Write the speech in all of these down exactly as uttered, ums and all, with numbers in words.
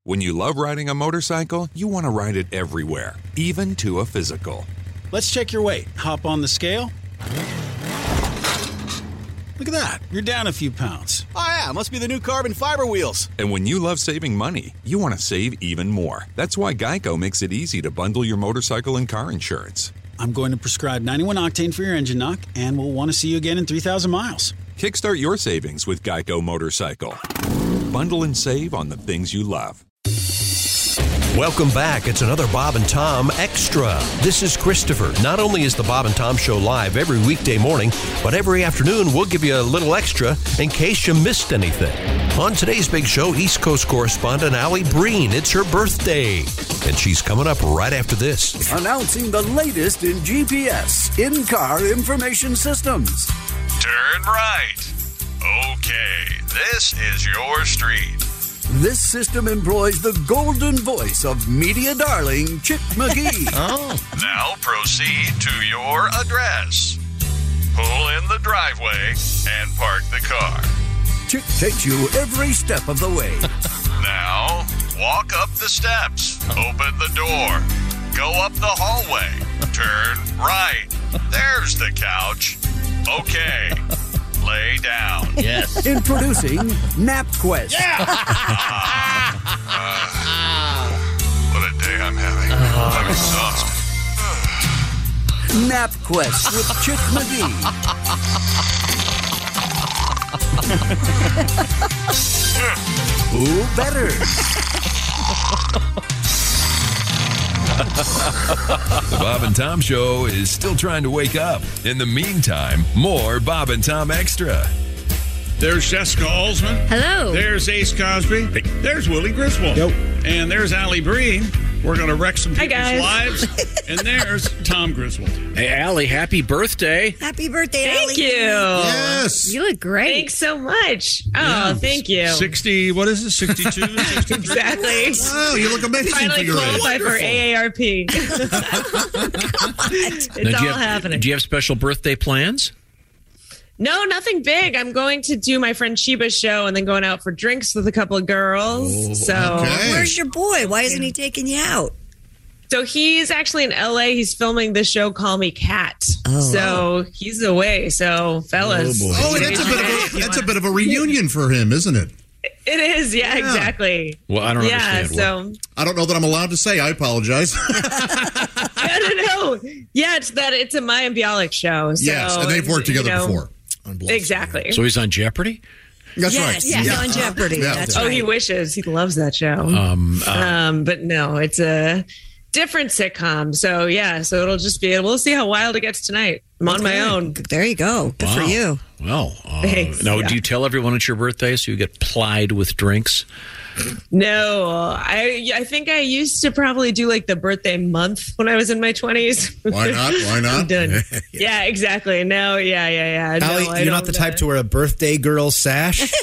When you love riding a motorcycle, you want to ride it everywhere, even to a physical. Let's check your weight. Hop on the scale. Look at that. You're down a few pounds. Oh, yeah. Must be the new carbon fiber wheels. And when you love saving money, you want to save even more. That's why Geico makes it easy to bundle your motorcycle and car insurance. I'm going to prescribe ninety-one octane for your engine knock, and we'll want to see you again in three thousand miles. Kickstart your savings with Geico Motorcycle. Bundle and save on the things you love. Welcome back. It's another Bob and Tom Extra. This is Christopher. Not only is the Bob and Tom Show live every weekday morning, but every afternoon we'll give you a little extra in case you missed anything. On today's big show, East Coast correspondent Allie Breen. It's her birthday, and she's coming up right after this. Announcing the latest in G P S, in-car information systems. Turn right. Okay, this is your street. This system employs the golden voice of media darling Chick McGee. Oh. Now proceed to your address. Pull in the driveway and park the car. Chick takes you every step of the way. Now, walk up the steps. Open the door. Go up the hallway. Turn right. There's the couch. Okay. Lay down. Yes. Introducing NapQuest. Yeah. uh, what a day I'm having. Uh, I'm exhausted. NapQuest with Chick McGee. Who better? The Bob and Tom Show is still trying to wake up. In the meantime, more Bob and Tom Extra. There's Jessica Alsman. Hello. There's Ace Cosby. Hey. There's Willie Griswold. Nope. And there's Allie Breen. We're going to wreck some Hi, people's guys. lives. And there's Tom Griswold. Hey, Allie, happy birthday. Happy birthday, Thank Allie. you. Yes. You look great. Thanks so much. Oh, Yeah. thank you. sixty, what is it, sixty-two? sixty-three? Exactly. Oh, you look amazing Finally for your age. qualified for A A R P. It's Now, do all you have, happening. Do you have special birthday plans? No, nothing big. I'm going to do my friend Sheba's show and then going out for drinks with a couple of girls. Oh, so okay. Where's your boy? Why isn't he taking you out? So he's actually in L A. He's filming the show Call Me Cat. Oh. So he's away. So fellas. Oh, boy. Oh, that's a bit of a that's a bit of a reunion for him, isn't it? It is, yeah, Yeah. exactly. Well, I don't yeah, understand. so I don't know that I'm allowed to say. I apologize. I don't know. Yeah, it's that it's a Maya Bialik show. So, yes, and they've worked together you know, before. Exactly. So he's on Jeopardy? That's yes, right. Yes, Yeah. on Jeopardy. Yeah. That's oh, right. he wishes. He loves that show. Um, uh, Um, but no, it's a different sitcom. So yeah, so it'll just be, we'll see how wild it gets tonight. I'm on my own. There you go. Good wow. for you. Well, uh, Thanks. now, Yeah. do you tell everyone it's your birthday so you get plied with drinks? No, I I think I used to probably do like the birthday month when I was in my twenties. Why not? Why not? I'm done. Yeah, exactly. No, yeah, yeah, yeah. Allie, no, I you're not don't, the type uh, to wear a birthday girl sash?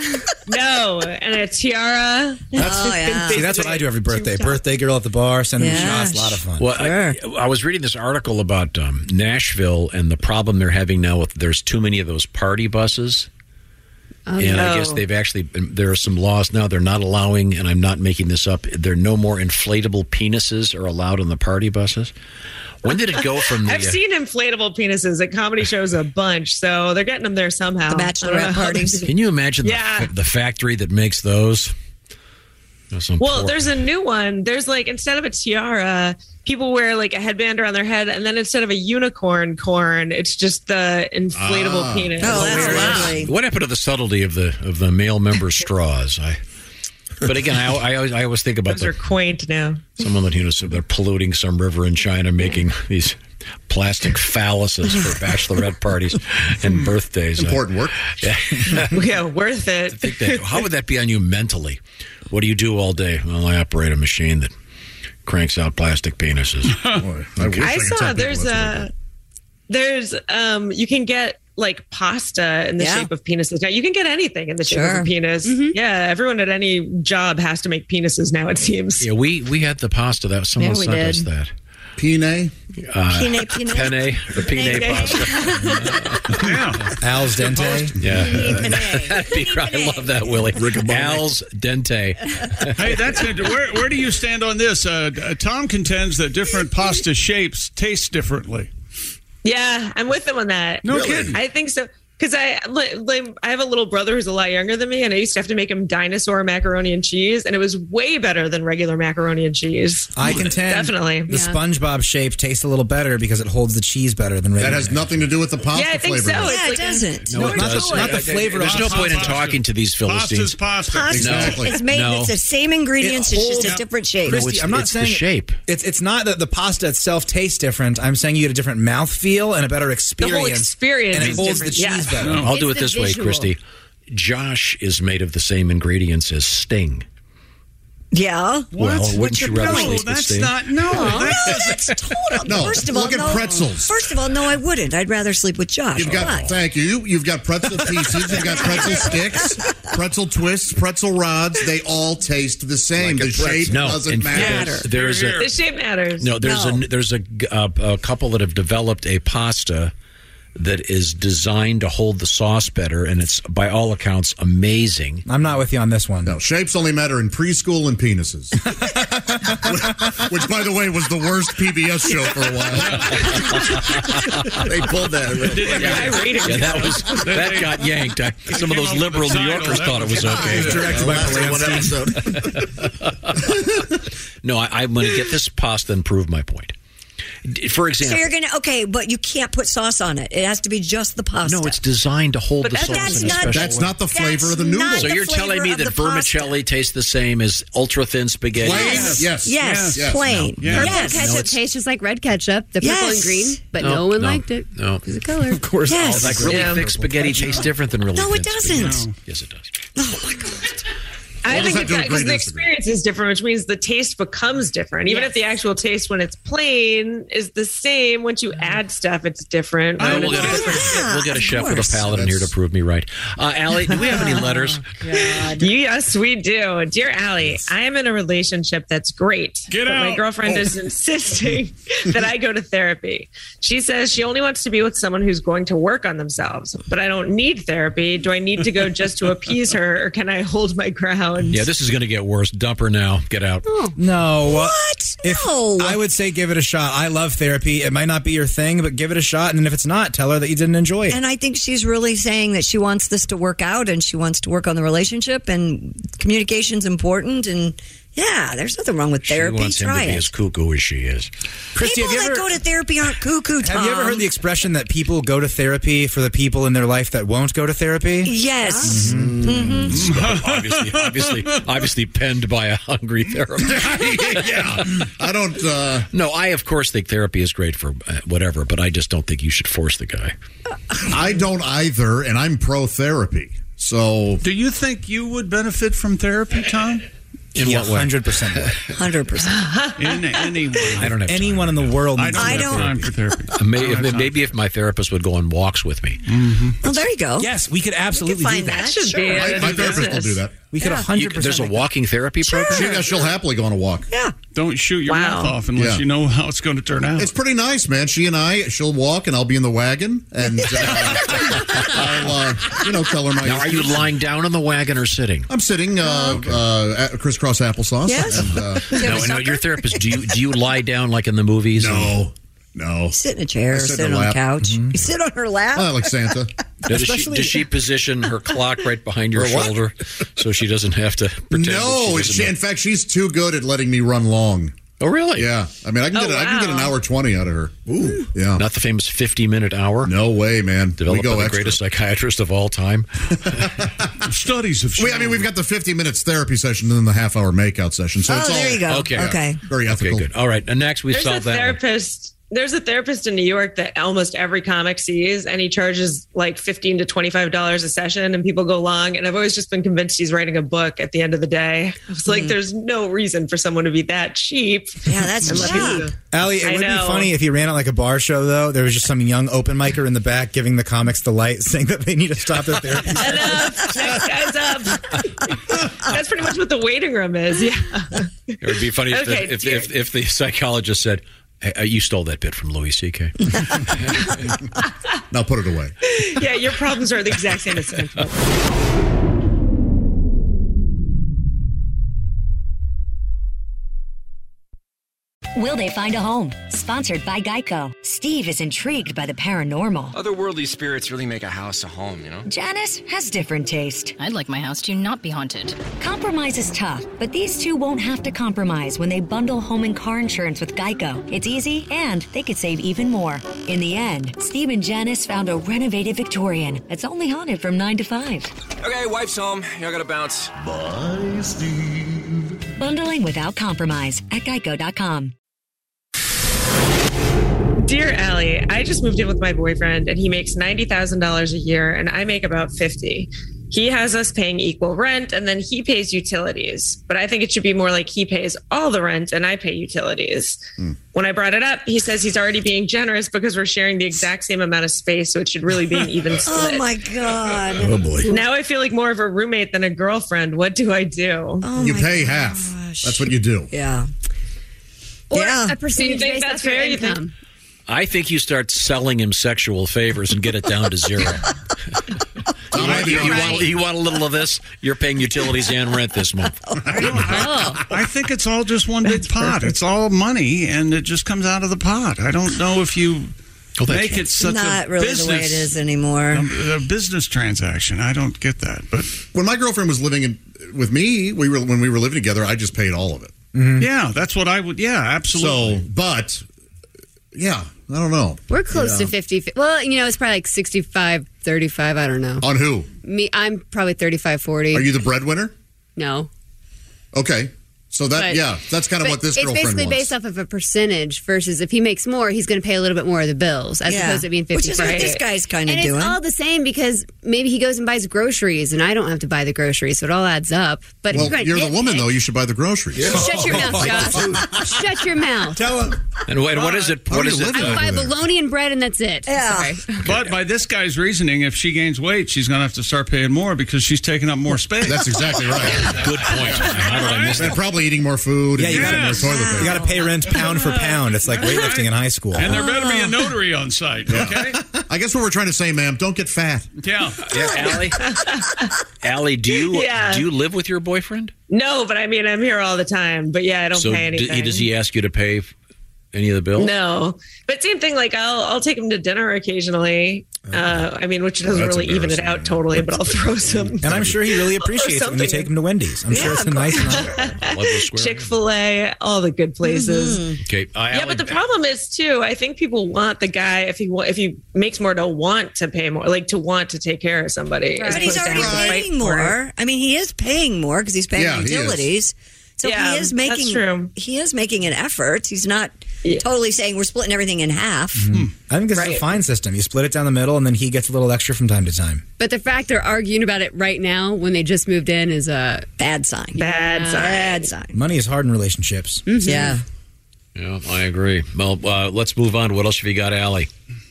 No, and a tiara. That's, Oh, yeah. See, that's what I do every birthday. Birthday girl at the bar, sending me Yeah. shots. A lot of fun. Well, I, I was reading this article about um, Nashville and the problem they're having now with there's too many of those party buses. Oh, and I no. guess they've actually, there are some laws now they're not allowing, and I'm not making this up, there are no more inflatable penises are allowed on the party buses. When did it go from the... I've seen inflatable penises at comedy shows a bunch, so they're getting them there somehow. The I don't know bachelorette how parties. they- Can you imagine Yeah. the, the factory that makes those? There's some Well, poor- there's a new one. There's like, instead of a tiara, people wear like a headband around their head, and then instead of a unicorn corn, it's just the inflatable Ah. penis. Oh, that's Weird. lovely. What happened to the subtlety of the of the male member straws? I, but again, I, I always I always think about Those the, are quaint now. someone that you know so they're polluting some river in China, making these plastic phalluses for bachelorette parties and birthdays. Important work. Yeah. Yeah, worth it. Think that, how would that be on you mentally? What do you do all day? Well, I operate a machine that cranks out plastic penises. Boy, I, wish I, I could tell saw people there's that's a there's um you can get like pasta in the Yeah. shape of penises. Now you can get anything in the shape Sure. of a penis. Yeah, everyone at any job has to make penises now, it seems. Yeah, we we had the pasta that someone Yeah, we sent us did. that. Penne? Uh, Penne, penne. Penne, or penne pasta. Al's dente. Yeah. Penne. That'd be great. I love that, Willie. Al's dente. Hey, that's it. Where, where do you stand on this? Uh, Tom contends that different pasta shapes taste differently. Yeah, I'm with him on that. No Really? kidding. I think so. Because I, like, I have a little brother who's a lot younger than me, and I used to have to make him dinosaur macaroni and cheese, and it was way better than regular macaroni and cheese. I contend Definitely. the SpongeBob shape tastes a little better because it holds the cheese better than regular. That has nothing to do with the pasta Yeah, I think flavor. so. though. It's Yeah, like it doesn't. No, it not, does. the, not the flavor. There's of no pasta. point in talking to these Philistines. Pasta's pasta. Pasta. Exactly. It's made. No. It's the same ingredients. It It's just a holds- different shape. No, Christy, it's, I'm not it's saying the shape. It's it's not that the pasta itself tastes different. I'm saying you get a different mouthfeel and a better experience. experience and it is holds the different. cheese Yeah. better. I'll do It's it the this way, visual. Christy. Josh is made of the same ingredients as Sting. Yeah. Well, wouldn't What's you your rather point? sleep with That's Sting? not. No. No, that that's total. No, First of all, look at no. pretzels. First of all, no, I wouldn't. I'd rather sleep with Josh. You've got, Why? thank you. You've got pretzel pieces. You've got pretzel sticks, pretzel twists, pretzel rods. They all taste the same. Like a the shape pretzel. No, doesn't in matter. fact, there's a The shape matters. no. There's No. a there's a, uh, a couple that have developed a pasta that is designed to hold the sauce better, and it's by all accounts amazing. I'm not with you on this one. No, shapes only matter in preschool and penises. Which, by the way, was the worst P B S show for a while. They pulled that. Yeah, ratings. Yeah, that was that got yanked. I, some of those liberal New Yorkers thought it was okay. Directed by one episode. No, I, I'm going to get this pasta and prove my point. D- For So example, you're gonna okay, but you can't put sauce on it. It has to be just the pasta. no, it's designed to hold But the that's- sauce that's in a not- special That's way. not the flavor of the That's noodle. not So the you're telling me flavor that of the pasta. vermicelli tastes the same as ultra thin spaghetti? Plain? Yes. Yes. Yes. Yes. Plain. No. Yeah. Purple Yes. ketchup No, it's- tastes just like red ketchup, the purple Yes. and green, but No, no, one no, liked it. no. Because of color. Of course, Yes. all Like really Yeah. thick spaghetti tastes different than really No, thin it doesn't. spaghetti. Yes, it does. Oh my god. I What does think that do with because the great Instagram? experience is different, which means the taste becomes different. Even Yes. if the actual taste when it's plain is the same, once you add stuff, it's different. No, When we'll it's get a, different. yeah, we'll get a of chef with course. a palate in here to prove me right. Uh, Allie, do we have any letters? Yes, we do. Dear Allie, I am in a relationship that's great. Get but My out. girlfriend Oh. is insisting that I go to therapy. She says she only wants to be with someone who's going to work on themselves, but I don't need therapy. Do I need to go just to appease her, or can I hold my ground? Yeah, this is going to get worse. Dump her now. Get out. No. What? If, No. I would say give it a shot. I love therapy. It might not be your thing, but give it a shot. And if it's not, tell her that you didn't enjoy it. And I think she's really saying that she wants this to work out and she wants to work on the relationship and communication's important. And yeah, there's nothing wrong with therapy. She wants him Try to be it. as cuckoo as she is. Christy, People have you that ever, go to therapy aren't cuckoo, Tom. have you ever heard the expression that people go to therapy for the people in their life that won't go to therapy? Yes. obviously, obviously, obviously penned by a hungry therapist. Yeah. I don't. Uh, No, I of course think therapy is great for uh, whatever, but I just don't think you should force the guy. I don't either, and I'm pro therapy. So Do you think you would benefit from therapy, Tom? In Yeah, what way? one hundred percent. one hundred percent. In any way. I don't have Anyone in the world I needs don't I have don't- time for therapy. time. Maybe, maybe if my therapist would go on walks with me. Well, there you go. Yes, we could absolutely You do can find that. that. Should be my, a my new therapist will business. do that. We could Yeah. one hundred You- percent. there's a walking therapy program? She, she'll happily go on a walk. Yeah. Don't shoot your Wow. mouth off unless Yeah. you know how it's going to turn out. It's pretty nice, man. She and I, she'll walk, and I'll be in the wagon, and uh, I'll, uh, you know, tell her my. Now, are you lying down on the wagon or sitting? I'm sitting uh, uh, at crisscross applesauce. Yes. And, uh, No, no, your therapist. Do you do you lie down like in the movies? no, no. Sit in a chair, I sit sit, in her on a lap. couch. Mm-hmm. You sit on her lap. I like Santa. Does she, Especially- does she position her clock right behind your Or what? shoulder so she doesn't have to pretend? that No, she she, doesn't in know? fact, she's too good at letting me run long. Oh, really? Yeah, I mean, I can Oh, get a, I can get an wow. hour twenty out of her. Ooh, yeah. Not the famous fifty-minute hour? No way, man. Developed we go by the extra. greatest psychiatrist of all time. Studies have shown. We, I mean, we've got the fifty minutes therapy session and then the half hour makeout session. So Oh, it's all there you go. Okay. Okay. very ethical. Okay, good. All right. And next, we've There's a solved that one. therapist. There's a therapist in New York that almost every comic sees, and he charges like fifteen to twenty-five dollars a session, and people go long. And I've always just been convinced he's writing a book at the end of the day. I was like, there's no reason for someone to be that cheap. Yeah, that's And let people- cheap. Allie, it I would be know. funny if you ran it like a bar show, though. There was just some young open micer in the back giving the comics the light, saying that they need to stop their therapy. Enough. Next guy's up. That's pretty much what the waiting room is. Yeah. It would be funny if, Okay, the, if, dear- if, if the psychologist said, Uh, you stole that bit from Louis C K Now put it away. Yeah, your problems are the exact same as mine. Will they find a home? Sponsored by Geico. Steve is intrigued by the paranormal. Otherworldly spirits really make a house a home, you know? Janice has different taste. I'd like my house to not be haunted. Compromise is tough, but these two won't have to compromise when they bundle home and car insurance with Geico. It's easy, and they could save even more. In the end, Steve and Janice found a renovated Victorian that's only haunted from nine to five. Okay, wife's home. I gotta bounce. Bye, Steve. Bundling without compromise at geico dot com. Dear Allie, I just moved in with my boyfriend and he makes ninety thousand dollars a year and I make about fifty. He has us paying equal rent and then he pays utilities. But I think it should be more like he pays all the rent and I pay utilities. Mm. When I brought it up, he says he's already being generous because we're sharing the exact same amount of space, so it should really be an even split. Oh my God. Oh boy. Now I feel like more of a roommate than a girlfriend. What do I do? Oh you my pay gosh. half. That's what you do. Yeah. Or Yeah. a percentage Do you think based that's off your fair? You think- income. I think you start selling him sexual favors and get it down to zero. You want, you, you, want, you want a little of this? You're paying utilities and rent this month. I, I think it's all just one big pot. It's all money, and it just comes out of the pot. I don't know if you Oh, that's make right. it such Not a really business, the way it is anymore. a, a business transaction. I don't get that. But When my girlfriend was living in, with me, we were when we were living together, I just paid all of it. yeah, that's what I would. Yeah, absolutely. So, but yeah, I don't know. We're close Yeah. to fifty. Well, you know, it's probably like sixty-five, thirty-five. I don't know. On who? Me, I'm probably thirty-five, forty. Are you the breadwinner? No. Okay. So that, But- yeah, that's kind of But what this it's girlfriend basically wants. based off of a percentage versus if he makes more, he's going to pay a little bit more of the bills as Yeah. opposed to being fifty. Which is what this guy's kind of and doing. it's all the same because maybe he goes and buys groceries and I don't have to buy the groceries, so it all adds up. But Well, if you're, you're gonna the woman, nitpick- though. You should buy the groceries. Shut your mouth, Josh. Shut your mouth. Tell him. And what, what is it? How What are is you it? living I buy over there? bologna and bread and that's it. Yeah. Sorry. But by this guy's reasoning, if she gains weight, she's going to have to start paying more because she's taking up more space. That's exactly right. Good point. How did I miss And that? probably eating more food. Yeah, and you using gotta- more toilet paper. You got to pay rent pound for pound. It's like weightlifting in high school. And there better be a notary on site, okay? I guess what we're trying to say, ma'am, don't get fat. Yeah. Yeah, Allie? Allie, do you Yeah. do you live with your boyfriend? No, but I mean, I'm here all the time. But yeah, I don't so pay d- anything. does he ask you to pay f- any of the bills? No, but same thing. Like I'll I'll take him to dinner occasionally. Uh, I mean, which doesn't That's really even it embarrassing, out yeah. totally, but I'll throw some. And I'm sure he really appreciates it when you something. take him to Wendy's. I'm sure Yeah, it's a nice night. Ludlow Square? Chick Fil A, all the good places. Okay. Uh, Yeah, Allie, but the problem is too. I think people want the guy if he wa- if he makes more to want to pay more, like to want to take care of somebody. as But he's opposed to already have to fight paying for it. more. I mean, he is paying more because he's paying Yeah, he is. utilities. So Yeah, he is that's making true. he is making an effort. He's not Yeah. totally saying we're splitting everything in half. I think this is a Right. fine system. You split it down the middle, and then he gets a little extra from time to time. But the fact they're arguing about it right now when they just moved in is a Bad sign. Bad sign. Bad sign. Money is hard in relationships. Yeah. Yeah, I agree. Well, uh, let's move on. What else have you got, Allie?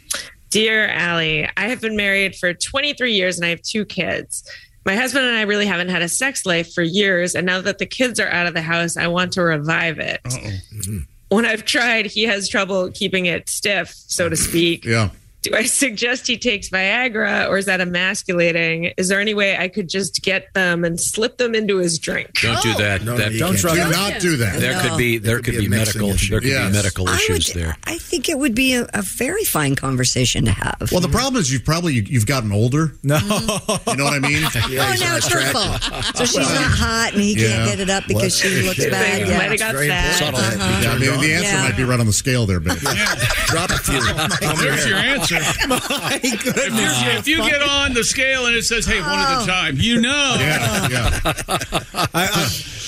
Dear Allie, I have been married for twenty-three years and I have two kids. My husband and I really haven't had a sex life for years. And now that the kids are out of the house, I want to revive it. Uh-oh. When I've tried, he has trouble keeping it stiff, so to speak. Yeah. Do I suggest he takes Viagra or is that emasculating? Is there any way I could just get them and slip them into his drink? Don't do that. No, that you can't. Do not do that. There could be there could could be be a mixing medical issue. there could Yes. be medical I issues would- there. I think it would be a, a very fine conversation to have. Well, the problem is you've probably you, you've gotten older. No. You know what I mean? oh, now it's her fault. So she's not hot and he Yeah. can't get it up because she looks bad. They Yeah. might have got Very fat. subtle. Uh-huh. Yeah, I mean, the answer Yeah. might be right on the scale there, babe. Drop a few. There's your answer. My goodness. If, you're, if you get on the scale and it says, hey, one at a time, you know. Yeah, yeah. I, I,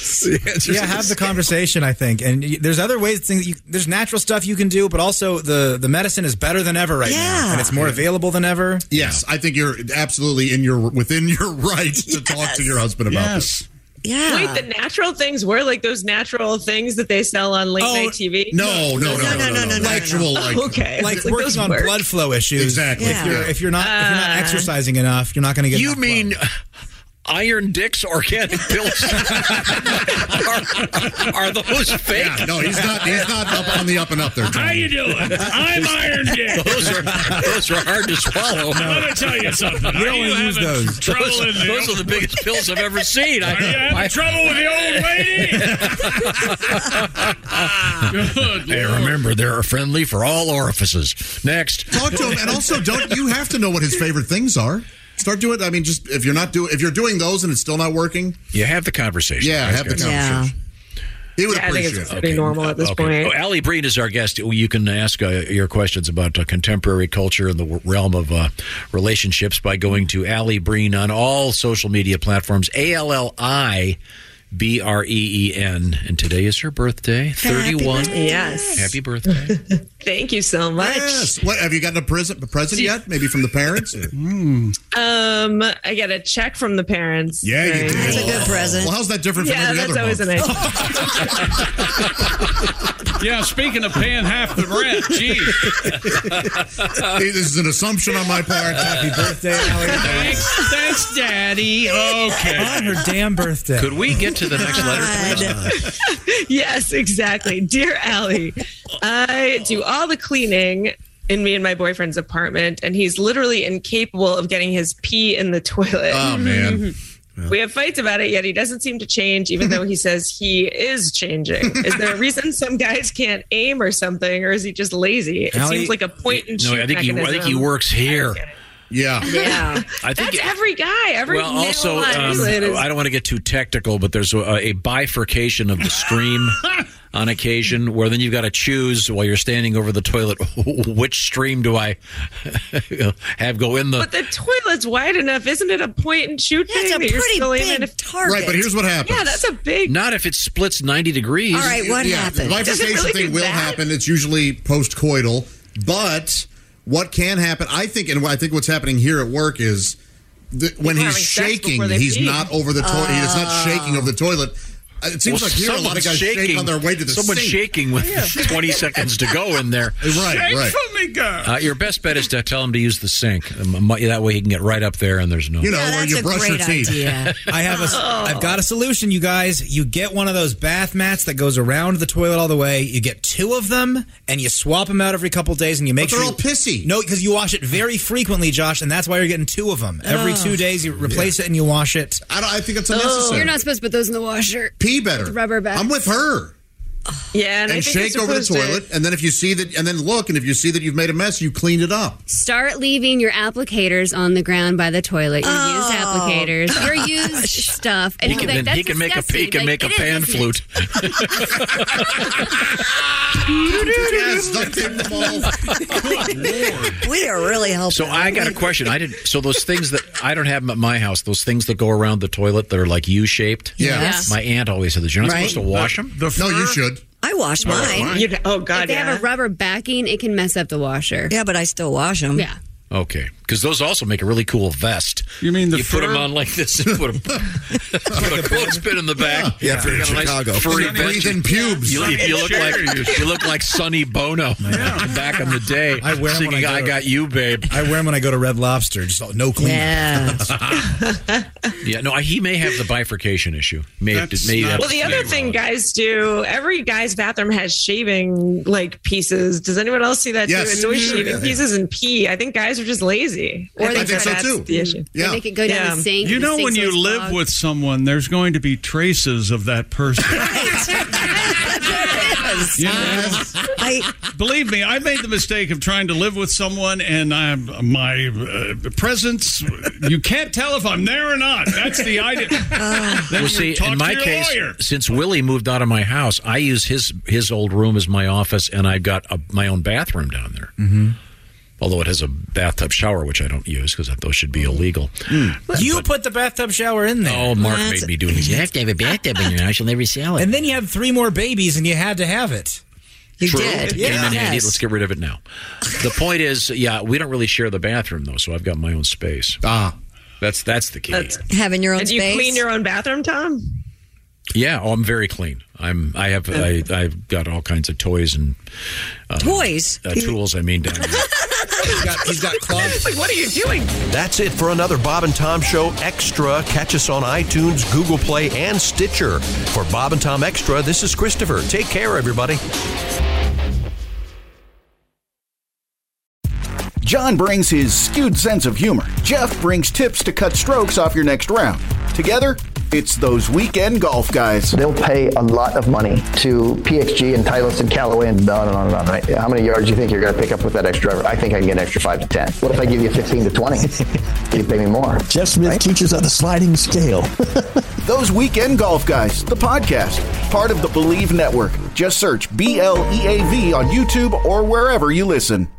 yeah, have the conversation. I think, and y- there's other ways. Things you, there's natural stuff you can do, but also the the medicine is better than ever right now, Yeah. and it's more available than ever. Yes, I think you're absolutely in your within your right to talk to your husband about this. Yes. Yeah. Wait, the natural things were like those natural things that they sell on late Oh, night T V? No, no, no, no, no, no, no, no, no, Actual, no. like, Okay. Like Like working those on work. blood flow issues. Exactly. If you're Yeah. if you're not if you're not Uh. exercising enough, you're not going to get. You enough mean blood. Iron Dick's organic pills. are, are those fake? Yeah, no, he's not. He's not up on the up and up there. Tom. How you doing? I'm Iron Dick. Those are those are hard to swallow. Let me tell you something. You Are don't you wanna use having those. trouble Those, in the those are the biggest pills I've ever seen. Are you having I, trouble with the old lady? Good Hey, Lord. remember, they're friendly for all orifices. Next. Talk to him, and also don't you have to know what his favorite things are? Start doing. I mean, just if you're not doing, if you're doing those and it's still not working, You have the conversation. yeah, Guys, have the guys. conversation. He would Yeah, I think appreciate it's it. pretty normal at this Okay. point. Oh, Allie Breen is our guest. You can ask uh, your questions about uh, contemporary culture in the w- realm of uh, relationships by going to Allie Breen on all social media platforms. A L L I B R E E N. And today is her birthday, thirty-one. Yes. Happy birthday. Thank you so much. Yes. What have you gotten a present? A present yet? Maybe from the parents? Or- Um, I get a check from the parents. Yeah, you Very do. That's a nice. good present. Well, how's that different from Yeah, every that's other always a month? nice. Yeah, speaking of paying half the rent, geez. Hey, this is an assumption on my part. Happy birthday, Allie. Thanks, thanks, Daddy. Okay. On her damn birthday. Could we get to the next letter? Yes, exactly. Dear Allie, I do all the cleaning in me and my boyfriend's apartment, and he's literally incapable of getting his pee in the toilet. Oh man. We have fights about it, yet he doesn't seem to change, even though he says he is changing. Is there a reason some guys can't aim or something, or is he just lazy? It Allie, seems like a point and No, shoot I think he. I mechanism. think he works here. Yeah. Yeah, I think that's it- every guy. Every Well, male also, on um, toilet is- I don't want to get too technical, but there's a, a bifurcation of the stream on occasion where then you've got to choose while you're standing over the toilet which stream do I have go in the. But the toilet's wide enough, isn't it? A point and shoot That's thing a that you're pretty still big aiming if- target. Right, but here's what happens. Yeah, that's a big. Not if it splits ninety degrees. All right, what yeah, happened? The Does it bifurcation really thing do will that? happen. It's usually post-coital. But what can happen, I think, and I think what's happening here at work is that when People he's having sex shaking, before they he's pee. not over the toilet. He's not shaking over the toilet. It seems Well, like here a lot of someone's guys shaking, shake on their way to the Someone's sink. shaking with twenty seconds to go in there. Right, Shake right. for me, girl. Uh, your best bet is to tell him to use the sink. Um, That way he can get right up there and there's no. You know, Yeah, where that's you a brush your great teeth. idea. I have a, I've got a solution, you guys. You get one of those bath mats that goes around the toilet all the way. You get two of them, and you swap them out every couple of days, and you make But they're sure all pissy. No, because you wash it very frequently, Josh, and that's why you're getting two of them every Oh. two days. You replace it and you wash it. I, don't, I think it's unnecessary. You're not supposed to put those in the washer. Pee better. Rubber back. I'm with her. Yeah, and, I And think shake you're over the supposed to- toilet, and then if you see that, and then look, and if you see that you've made a mess, you clean it up. Start leaving your applicators on the ground by the toilet. Your Oh, used applicators, your used stuff, and He can, like, then that's he can make a disgusting. he can Like, make a it is, pan isn't it? flute. Yes, duct tape them all. We are really helping. So I got a question. I didn't. So those things that I don't have them at my house, those things that go around the toilet that are like U-shaped. Yeah. Yes. My aunt always said this. You're not Right. supposed to wash them. The No, you fur- should. I wash mine. You, oh God, If they yeah. have a rubber backing, it can mess up the washer. Yeah, but I still wash them. Yeah. Okay, because those also make a really cool vest. You mean the you put fur? them on like this and put, 'em- put a clothespin in the back. Yeah, if you're You in got a nice Chicago. furry Sunny vest. breathing pubes. You, you, you look Sure, like you you look like Sonny Bono back in the day. I wear 'em when singing I "I go to- Got You, Babe." I wear them when I go to Red Lobster. Just no clean. Yeah. Yeah, no, he may have the bifurcation issue. May have to, That's may not- have Well, the other thing guys do, every guy's bathroom has shaving like pieces. Does anyone else see that Yes. too? Enjoy Yeah. shaving Yeah. pieces and pee. I think guys are just lazy. Or I they think, think so, that's too. the issue. Yeah. They make it go down Yeah. the sink. You and the know, when sink's you always live clogged. with someone, there's going to be traces of that person. You know? I, Believe me, I made the mistake of trying to live with someone, and I'm, my uh, presence, you can't tell if I'm there or not. That's the idea. Then Well, you see, talk in to my your case, lawyer. since Willie moved out of my house, I use his his old room as my office, and I've got a, my own bathroom down there. Mm-hmm. Although it has a bathtub shower, which I don't use because those should be illegal. You put the bathtub shower in there. Oh, Mark That's- made me do these. You have to have a bathtub in your house. You'll never sell it. And then you have three more babies, and you had to have it. you True. did. It came in handy. Yes. Let's get rid of it now. The point is, yeah, we don't really share the bathroom though, so I've got my own space. Ah. That's that's the key. That's- Having your own And do you space. clean your own bathroom, Tom? Yeah, oh, I'm very clean. I'm. I have. I, I've got all kinds of toys and uh, Toys? uh, tools. I mean, down there. He's got, he's got claws. Like, what are you doing? That's it for another Bob and Tom Show Extra. Catch us on iTunes, Google Play, and Stitcher. For Bob and Tom Extra, this is Christopher. Take care, everybody. John brings his skewed sense of humor. Jeff brings tips to cut strokes off your next round. Together, it's those weekend golf guys. They'll pay a lot of money to P X G and Titleist and Callaway and on and on and on, right? How many yards do you think you're going to pick up with that extra driver? I think I can get an extra five to ten. What if I give you fifteen to twenty? You pay me more. Jeff Smith right? teaches on the sliding scale. Those Weekend Golf Guys, the podcast, part of the Believe Network. Just search B L E A V on YouTube or wherever you listen.